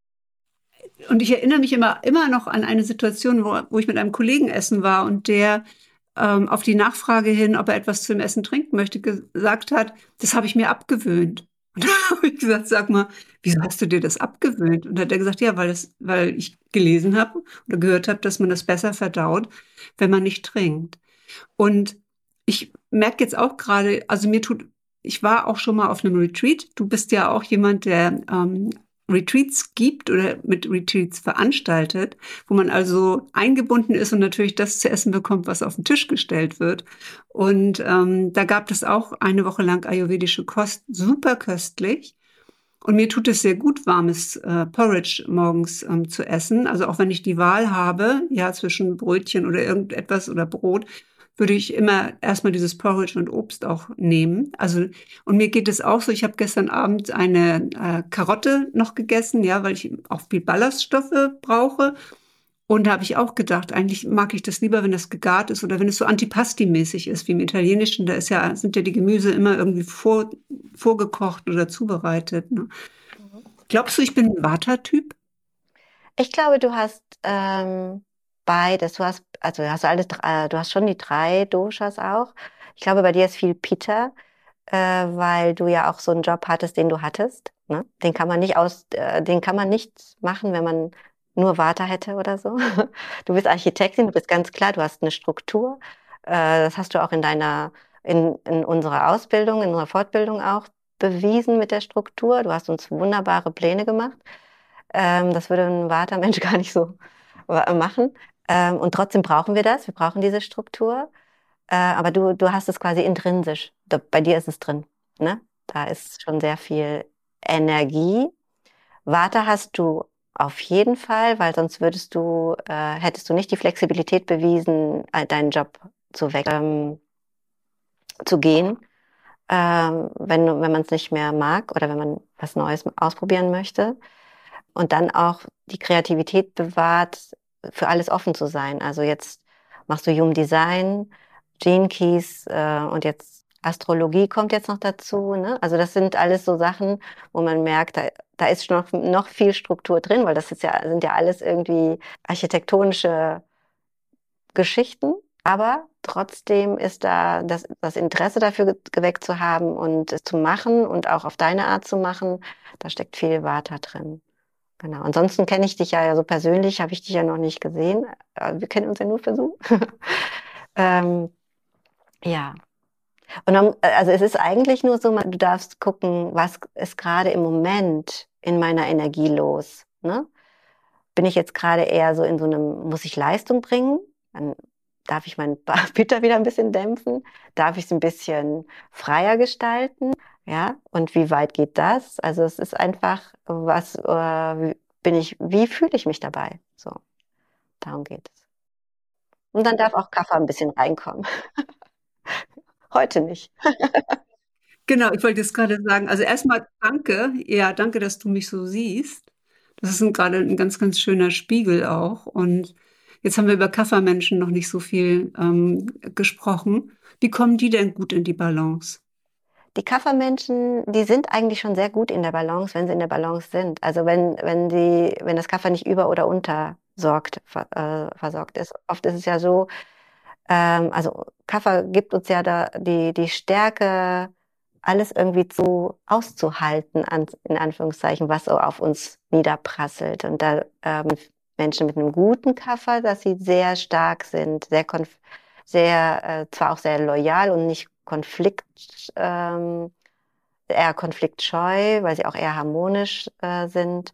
Und ich erinnere mich immer, immer noch an eine Situation, wo, wo ich mit einem Kollegen essen war und der ähm, auf die Nachfrage hin, ob er etwas zum Essen trinken möchte, gesagt hat, das habe ich mir abgewöhnt. Und da habe ich gesagt, sag mal, wieso hast du dir das abgewöhnt? Und da hat er gesagt, ja, weil, es, weil ich gelesen habe oder gehört habe, dass man das besser verdaut, wenn man nicht trinkt. Und ich merke jetzt auch gerade, also mir tut, ich war auch schon mal auf einem Retreat. Du bist ja auch jemand, der ähm, Retreats gibt oder mit Retreats veranstaltet, wo man also eingebunden ist und natürlich das zu essen bekommt, was auf den Tisch gestellt wird. Und ähm, da gab es auch eine Woche lang ayurvedische Kost, super köstlich. Und mir tut es sehr gut, warmes äh, Porridge morgens ähm, zu essen. Also auch wenn ich die Wahl habe, ja, zwischen Brötchen oder irgendetwas oder Brot, würde ich immer erstmal dieses Porridge und Obst auch nehmen. Also, und mir geht es auch so, ich habe gestern Abend eine äh, Karotte noch gegessen, ja, weil ich auch viel Ballaststoffe brauche. Und da habe ich auch gedacht, eigentlich mag ich das lieber, wenn das gegart ist oder wenn es so Antipasti-mäßig ist, wie im Italienischen. Da ist ja, sind ja die Gemüse immer irgendwie vor, vorgekocht oder zubereitet. Ne? Glaubst du, ich bin ein Vata-Typ? Ich glaube, du hast ähm, beides. Du hast, also du hast alles, äh, du hast schon die drei Doshas auch. Ich glaube, bei dir ist viel Pitta, äh, weil du ja auch so einen Job hattest, den du hattest. Ne? Den kann man nicht aus, äh, den kann man nicht machen, wenn man nur Vata hätte oder so. Du bist Architektin, du bist ganz klar, du hast eine Struktur. Äh, das hast du auch in deiner, in, in unserer Ausbildung, in unserer Fortbildung auch bewiesen mit der Struktur. Du hast uns wunderbare Pläne gemacht. Ähm, das würde ein Vata-Mensch gar nicht so äh, machen. Ähm, und trotzdem brauchen wir das. Wir brauchen diese Struktur. Äh, aber du, du hast es quasi intrinsisch. Da, bei dir ist es drin. Ne? Da ist schon sehr viel Energie. Vata hast du auf jeden Fall, weil sonst würdest du, äh, hättest du nicht die Flexibilität bewiesen, äh, deinen Job zu wechseln, ähm, zu gehen, ähm, wenn, wenn man es nicht mehr mag oder wenn man was Neues ausprobieren möchte. Und dann auch die Kreativität bewahrt, für alles offen zu sein. Also jetzt machst du Human Design, Gene Keys äh, und jetzt Astrologie kommt jetzt noch dazu, ne? Also das sind alles so Sachen, wo man merkt, da, da ist noch, noch viel Struktur drin, weil das ist ja, sind ja alles irgendwie architektonische Geschichten, aber trotzdem ist da das, das Interesse dafür ge- geweckt zu haben und es zu machen und auch auf deine Art zu machen, da steckt viel Vata drin. Genau. Ansonsten kenne ich dich ja so persönlich, habe ich dich ja noch nicht gesehen. Äh, Wir kennen uns ja nur per Zoom. ähm, ja. Und dann, also es ist eigentlich nur so, du darfst gucken, was ist gerade im Moment in meiner Energie los. Ne? Bin ich jetzt gerade eher so in so einem, muss ich Leistung bringen? Dann darf ich meinen Bitter wieder ein bisschen dämpfen? Darf ich es ein bisschen freier gestalten? Ja, und wie weit geht das? Also es ist einfach, was äh, bin ich, wie fühle ich mich dabei? So, darum geht es. Und dann darf auch Kaffee ein bisschen reinkommen. Heute nicht. Genau, ich wollte jetzt gerade sagen, also erstmal danke, ja, danke, dass du mich so siehst. Das ist ein, gerade ein ganz, ganz schöner Spiegel auch. Und jetzt haben wir über Kaffermenschen noch nicht so viel ähm, gesprochen. Wie kommen die denn gut in die Balance? Die Kaffermenschen, die sind eigentlich schon sehr gut in der Balance, wenn sie in der Balance sind. Also wenn, wenn die, wenn das Kaffer nicht über- oder untersorgt, ver, äh, versorgt ist. Oft ist es ja so, ähm, also Kaffer gibt uns ja da die, die Stärke, alles irgendwie zu auszuhalten, an, in Anführungszeichen, was so auf uns niederprasselt. Und da ähm, Menschen mit einem guten Kaffer, dass sie sehr stark sind, sehr konf sehr, äh, zwar auch sehr loyal und nicht konflikt, ähm, eher konfliktscheu, weil sie auch eher harmonisch äh, sind.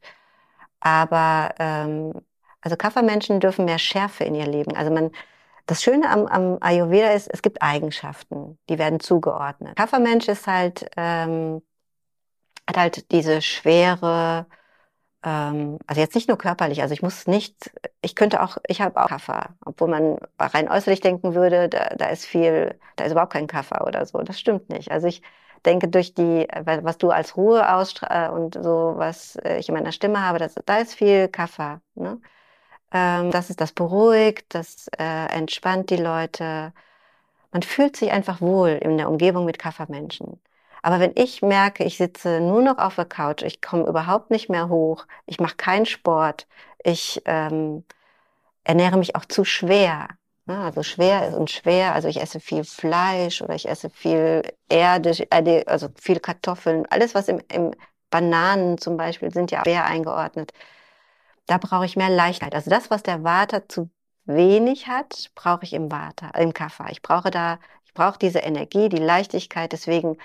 Aber ähm, also Kaffermenschen dürfen mehr Schärfe in ihr Leben. Also man, das Schöne am, am Ayurveda ist, es gibt Eigenschaften, die werden zugeordnet. Kaffermensch ist halt, ähm, hat halt diese schwere, ähm, also jetzt nicht nur körperlich, also ich muss nicht, ich könnte auch, ich habe auch Kaffer, obwohl man rein äußerlich denken würde, da, da ist viel, da ist überhaupt kein Kaffer oder so. Das stimmt nicht. Also ich denke durch die, was du als Ruhe ausstrahlst und so, was ich in meiner Stimme habe, das, da ist viel Kaffer. Ne? Ähm, das ist das beruhigt, das äh, entspannt die Leute. Man fühlt sich einfach wohl in der Umgebung mit Kaffermenschen. Aber wenn ich merke, ich sitze nur noch auf der Couch, ich komme überhaupt nicht mehr hoch, ich mache keinen Sport, ich ähm, ernähre mich auch zu schwer. Ne? Also schwer und schwer, also ich esse viel Fleisch oder ich esse viel Erde, äh, also viel Kartoffeln, alles was im, im Bananen zum Beispiel sind ja schwer eingeordnet. Da brauche ich mehr Leichtigkeit. Also das, was der Vata zu wenig hat, brauche ich im Vata, im Kapha. Ich brauche da, ich brauche diese Energie, die Leichtigkeit. Deswegen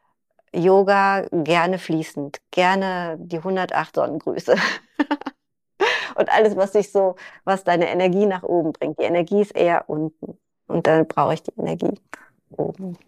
Yoga gerne fließend, gerne die hundertacht Sonnengrüße und alles, was sich so, was deine Energie nach oben bringt. Die Energie ist eher unten und dann brauche ich die Energie oben.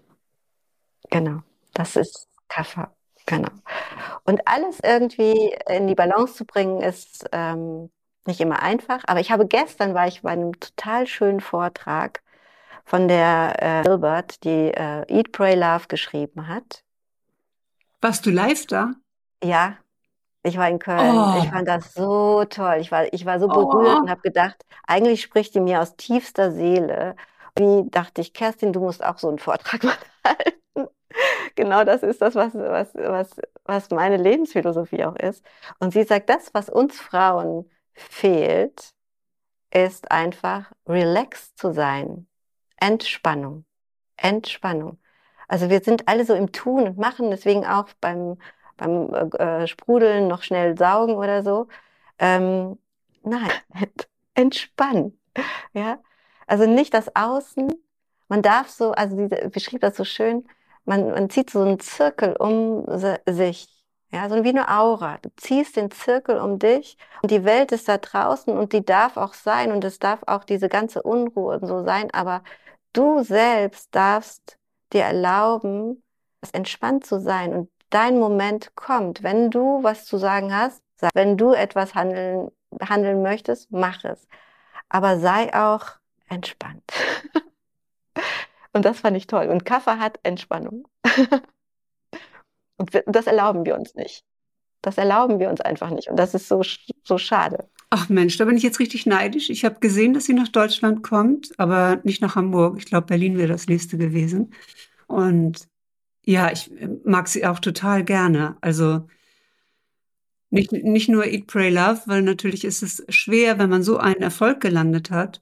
Genau, das ist Kapha. Genau. Und alles irgendwie in die Balance zu bringen, ist ähm, nicht immer einfach. Aber ich habe gestern war ich bei einem total schönen Vortrag von der äh, Gilbert, die äh, Eat, Pray, Love geschrieben hat. Warst du live da? Ja, ich war in Köln. Ich Oh, fand das so toll. Ich war, ich war so berührt und oh. habe gedacht, eigentlich spricht die mir aus tiefster Seele. Wie dachte ich, Kerstin, du musst auch so einen Vortrag mal halten. Genau das ist das, was, was, was, was meine Lebensphilosophie auch ist. Und sie sagt, das, was uns Frauen fehlt, ist einfach relaxed zu sein. Entspannung. Entspannung. Also wir sind alle so im Tun und Machen, deswegen auch beim, beim äh, Sprudeln noch schnell saugen oder so. Ähm, nein, entspannen. Ja, also nicht das Außen. Man darf so, also sie beschrieb das so schön, man, man zieht so einen Zirkel um se- sich. Ja, so wie eine Aura. Du ziehst den Zirkel um dich und die Welt ist da draußen und die darf auch sein und es darf auch diese ganze Unruhe und so sein, aber du selbst darfst dir erlauben, es entspannt zu sein und dein Moment kommt. Wenn du was zu sagen hast, sag. Wenn du etwas handeln, handeln möchtest, mach es. Aber sei auch entspannt. Und das fand ich toll. Und Kaffee hat Entspannung. Und wir, das erlauben wir uns nicht. Das erlauben wir uns einfach nicht. Und das ist so, so schade. Ach Mensch, da bin ich jetzt richtig neidisch. Ich habe gesehen, dass sie nach Deutschland kommt, aber nicht nach Hamburg. Ich glaube, Berlin wäre das nächste gewesen. Und ja, ich äh, mag sie auch total gerne. Also nicht, nicht nur Eat, Pray, Love, weil natürlich ist es schwer, wenn man so einen Erfolg gelandet hat.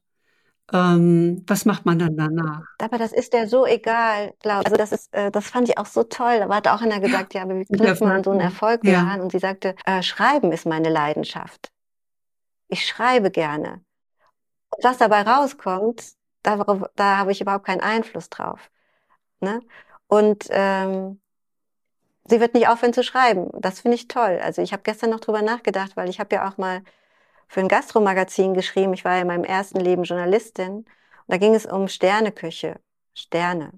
Ähm, was macht man dann danach? Aber das ist der so egal, glaube also das ist, äh, das fand ich auch so toll. Da hat auch einer Ja, gesagt, ja, wie mit knüpft man Erfolg. so einen Erfolg wieder Ja. an? Und sie sagte, äh, Schreiben ist meine Leidenschaft. Ich schreibe gerne. Und was dabei rauskommt, darauf, da habe ich überhaupt keinen Einfluss drauf. Ne? Und ähm, sie wird nicht aufhören zu schreiben. Das finde ich toll. Also ich habe gestern noch drüber nachgedacht, weil ich habe ja auch mal für ein Gastromagazin geschrieben. Ich war ja in meinem ersten Leben Journalistin. Und da ging es um Sterneküche. Sterne.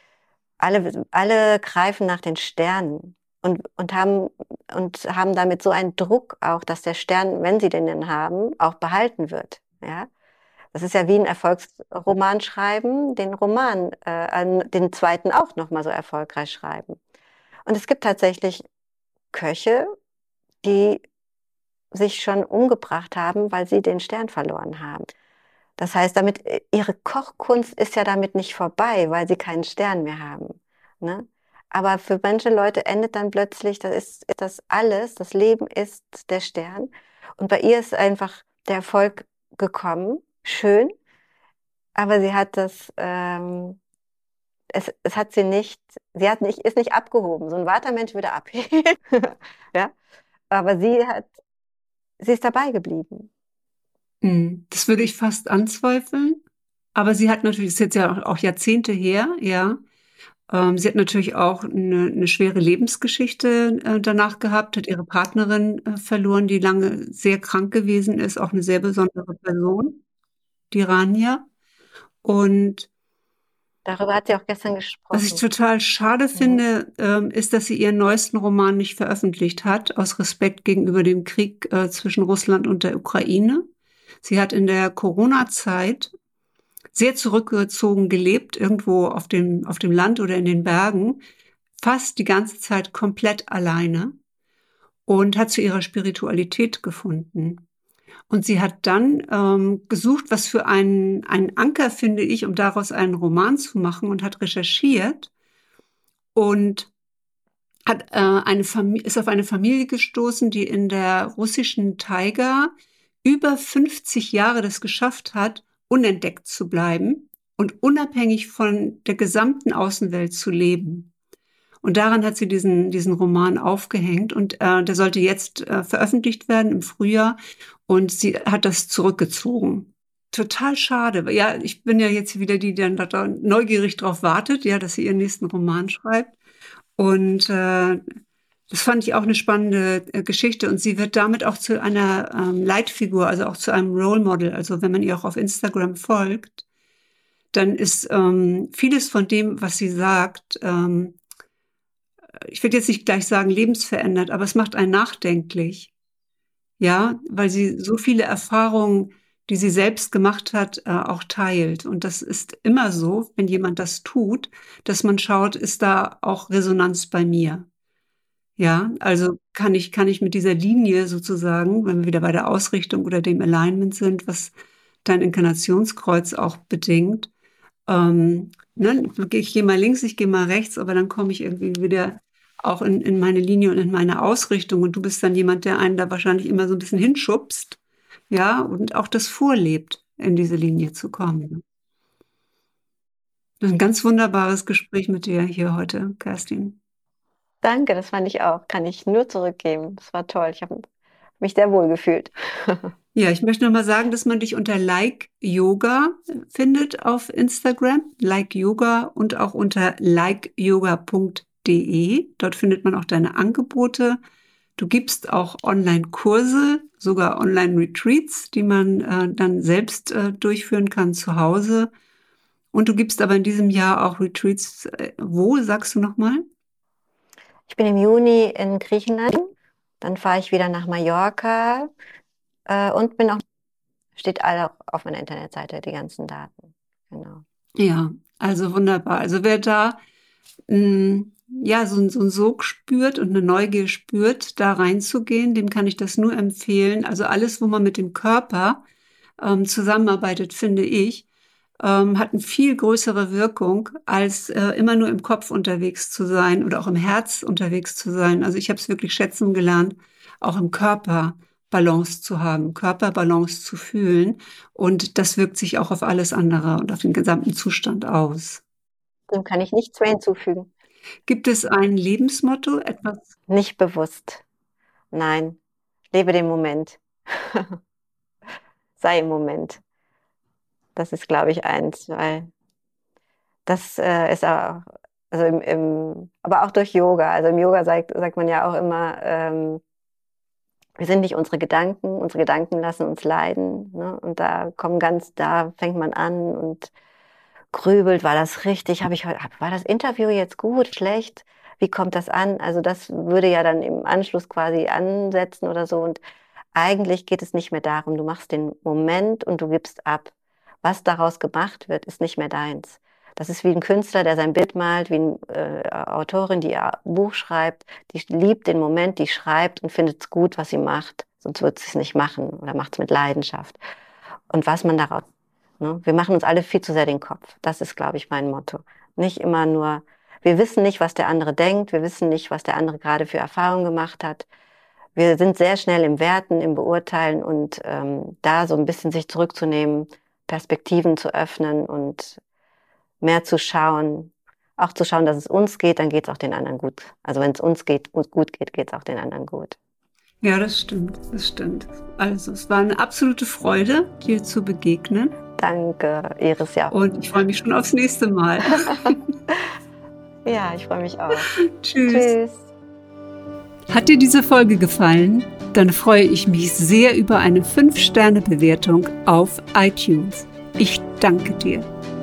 Alle, alle greifen nach den Sternen und, und haben, und haben damit so einen Druck auch, dass der Stern, wenn sie den denn haben, auch behalten wird. Ja? Das ist ja wie ein Erfolgsroman schreiben, den Roman, äh, den zweiten auch nochmal so erfolgreich schreiben. Und es gibt tatsächlich Köche, die sich schon umgebracht haben, weil sie den Stern verloren haben. Das heißt, damit ihre Kochkunst ist ja damit nicht vorbei, weil sie keinen Stern mehr haben. Ne? Aber für manche Leute endet dann plötzlich, das ist, ist das alles, das Leben ist der Stern. Und bei ihr ist einfach der Erfolg gekommen, schön, aber sie hat das, ähm, es, es hat sie nicht, sie hat nicht, ist nicht abgehoben. So ein Watermensch würde abheben. Ja? Aber sie hat, sie ist dabei geblieben. Hm, das würde ich fast anzweifeln. Aber sie hat natürlich, das ist jetzt ja auch, auch Jahrzehnte her, ja. Ähm, sie hat natürlich auch eine, eine schwere Lebensgeschichte äh, danach gehabt, hat ihre Partnerin äh, verloren, die lange sehr krank gewesen ist, auch eine sehr besondere Person, die Rania. Und Darüber hat sie auch gestern was ich gesprochen. total schade Mhm. finde, ähm, ist, dass sie ihren neuesten Roman nicht veröffentlicht hat, aus Respekt gegenüber dem Krieg äh, zwischen Russland und der Ukraine. Sie hat in der Corona-Zeit sehr zurückgezogen gelebt, irgendwo auf dem, auf dem Land oder in den Bergen, fast die ganze Zeit komplett alleine und hat zu ihrer Spiritualität gefunden. Und sie hat dann ähm, gesucht, was für einen, einen Anker, finde ich, um daraus einen Roman zu machen und hat recherchiert und hat äh, eine Familie, ist auf eine Familie gestoßen, die in der russischen Taiga über fünfzig Jahre das geschafft hat, unentdeckt zu bleiben und unabhängig von der gesamten Außenwelt zu leben. Und daran hat sie diesen, diesen Roman aufgehängt und äh, der sollte jetzt äh, veröffentlicht werden im Frühjahr und sie hat das zurückgezogen. Total schade. Ja, ich bin ja jetzt wieder die, die dann da neugierig drauf wartet, ja, dass sie ihren nächsten Roman schreibt. Und äh, das fand ich auch eine spannende äh, Geschichte. Und sie wird damit auch zu einer ähm, Leitfigur, also auch zu einem Role Model. Also wenn man ihr auch auf Instagram folgt, dann ist ähm, vieles von dem, was sie sagt, ähm, ich würde jetzt nicht gleich sagen lebensverändert, aber es macht einen nachdenklich. Ja, weil sie so viele Erfahrungen, die sie selbst gemacht hat, äh, auch teilt. Und das ist immer so, wenn jemand das tut, dass man schaut, ist da auch Resonanz bei mir? Ja, also kann ich, kann ich mit dieser Linie sozusagen, wenn wir wieder bei der Ausrichtung oder dem Alignment sind, was dein Inkarnationskreuz auch bedingt, ähm, ne, ich gehe mal links, ich gehe mal rechts, aber dann komme ich irgendwie wieder auch in, in meine Linie und in meine Ausrichtung. Und du bist dann jemand, der einen da wahrscheinlich immer so ein bisschen hinschubst, ja, und auch das vorlebt, in diese Linie zu kommen. Das ist ein ganz wunderbares Gespräch mit dir hier heute, Kerstin. Danke, das fand ich auch. Kann ich nur zurückgeben. Das war toll. Ich habe mich sehr wohl gefühlt. Ja, ich möchte noch mal sagen, dass man dich unter Like Yoga findet auf Instagram, Like Yoga und auch unter like yoga punkt de. Dort findet man auch deine Angebote. Du gibst auch Online-Kurse, sogar Online-Retreats, die man äh, dann selbst äh, durchführen kann zu Hause. Und du gibst aber in diesem Jahr auch Retreats. Äh, wo, sagst du noch mal? Ich bin im Juni in Griechenland. Dann fahre ich wieder nach Mallorca äh, und bin auch, steht alle auf meiner Internetseite, die ganzen Daten. Genau. Ja, also wunderbar. Also wer da mh, ja so, ein- so einen Sog spürt und eine Neugier spürt, da reinzugehen, dem kann ich das nur empfehlen. Also alles, wo man mit dem Körper ähm, zusammenarbeitet, finde ich, ähm, hat eine viel größere Wirkung, als äh, immer nur im Kopf unterwegs zu sein oder auch im Herz unterwegs zu sein. Also ich habe es wirklich schätzen gelernt, auch im Körper Balance zu haben, Körperbalance zu fühlen. Und das wirkt sich auch auf alles andere und auf den gesamten Zustand aus. Dem kann ich nichts mehr hinzufügen. Gibt es ein Lebensmotto, etwas? Nicht bewusst. Nein, lebe den Moment. Sei im Moment. Das ist, glaube ich, eins, weil das äh, ist auch, also im, im, aber auch durch Yoga. Also im Yoga sagt, sagt man ja auch immer, ähm, wir sind nicht unsere Gedanken, unsere Gedanken lassen uns leiden. Ne? Und da kommen ganz, da fängt man an und grübelt, war das richtig, habe ich heute, war das Interview jetzt gut, schlecht? Wie kommt das an? Also das würde ja dann im Anschluss quasi ansetzen oder so. Und eigentlich geht es nicht mehr darum, du machst den Moment und du gibst ab. Was daraus gemacht wird, ist nicht mehr deins. Das ist wie ein Künstler, der sein Bild malt, wie eine äh, Autorin, die ein Buch schreibt, die liebt den Moment, die schreibt und findet es gut, was sie macht. Sonst wird sie es nicht machen oder macht es mit Leidenschaft. Und was man daraus, ne? Wir machen uns alle viel zu sehr den Kopf. Das ist, glaube ich, mein Motto. Nicht immer nur, wir wissen nicht, was der andere denkt, wir wissen nicht, was der andere gerade für Erfahrungen gemacht hat. Wir sind sehr schnell im Werten, im Beurteilen und ähm, da so ein bisschen sich zurückzunehmen, Perspektiven zu öffnen und mehr zu schauen, auch zu schauen, dass es uns geht, dann geht es auch den anderen gut. Also wenn es uns geht, gut geht, geht es auch den anderen gut. Ja, das stimmt, das stimmt. Also es war eine absolute Freude, dir zu begegnen. Danke, Iris, ja. Und ich freue mich schon aufs nächste Mal. Ja, ich freue mich auch. Tschüss. Tschüss. Hat dir diese Folge gefallen? Dann freue ich mich sehr über eine fünf Sterne Bewertung auf iTunes. Ich danke dir.